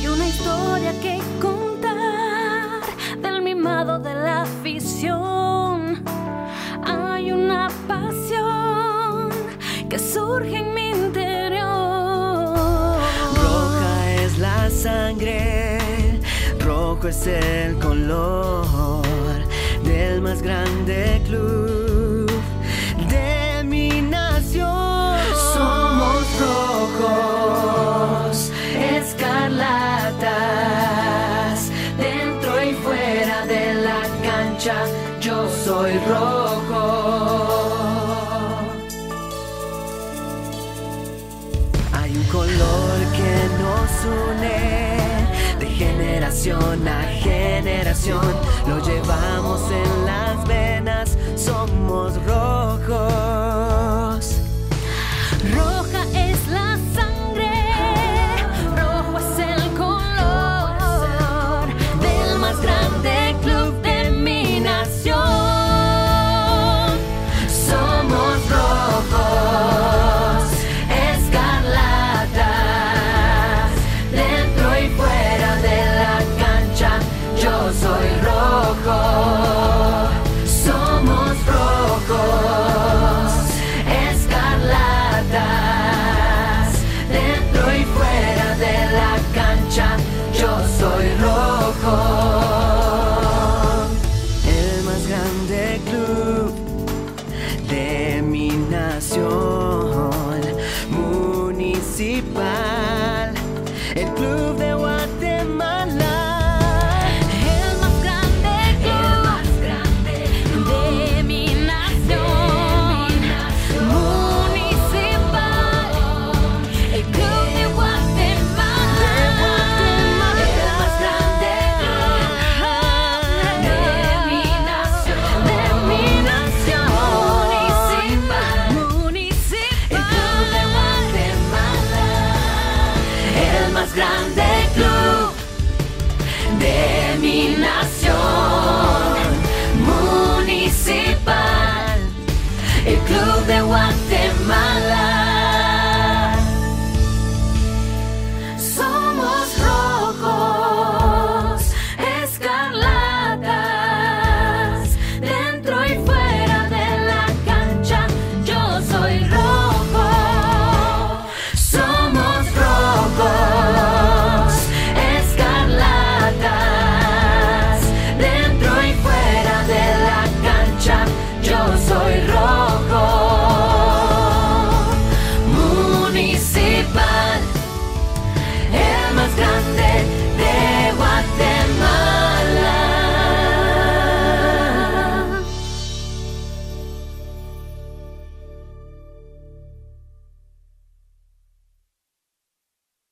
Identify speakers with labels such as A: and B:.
A: Hay una historia que contar del mimado de la afición. Hay una pasión que surge en mi interior.
B: Roja es la sangre, rojo es el color del más grande club de mi nación.
C: Somos rojos, escarlatas, dentro y fuera de la cancha, yo soy rojo.
B: Hay un color que nos une de generación a generación, lo llevamos en las venas, somos rojos.